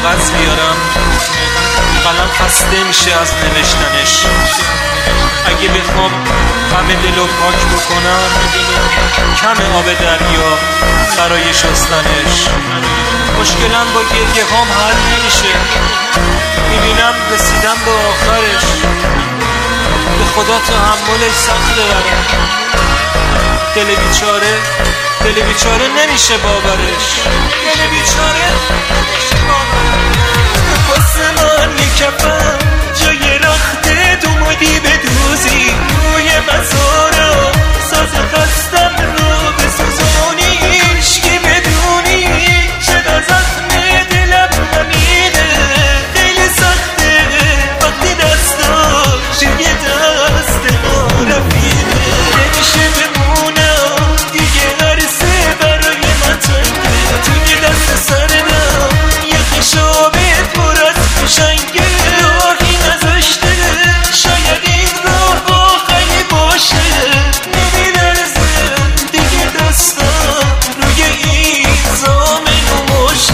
کاغذ بیارم، قلم خسته میشه از نوشتنش. اگه بخوام غم دلو پاک بکنم، کم آب دریا برای شستنش. مشکلم با گریه هام حل نمیشه، میبینم رسیدم به آخرش. به خدا تحملش سخته برم، دل بیچاره نمیشه باورش. دل بیچاره نمیشه باورش. واسه من یک کفم جای رخت دومدی بدوزی، روی مزارم ساز خستم رو بسوزونیش، که بدونی چقدر زخم دلم نمیده. خیلی سخته وقتی دستاش یه دست ما رفیده. نمیشه بمونم دیگه، عرصه برای من تنگه. توی دست سردم یه خشابت پر از فشنگه. راهی نذاشته شاید این راه آخری باشه. نمی‌لرزه دیگه دستم روی این زامن و ماشه.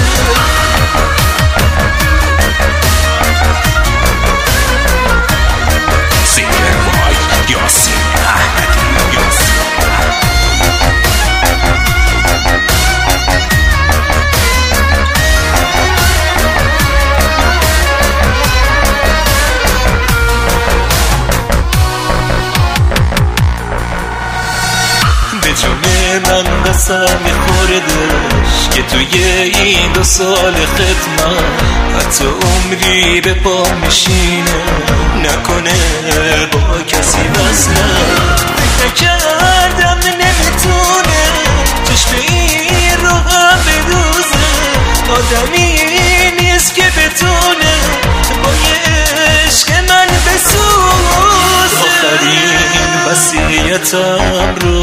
به جون من قسم خوردش که توی این 2 سال خدمت حتی عمری به پا میشینه. نکنه با کسی وصلم، فکر کردم نمیتونه چشم این رو هم بدوزه. آدمی نیست که بتونه با یه عشق من بسوزه. آخرین وصیتم رو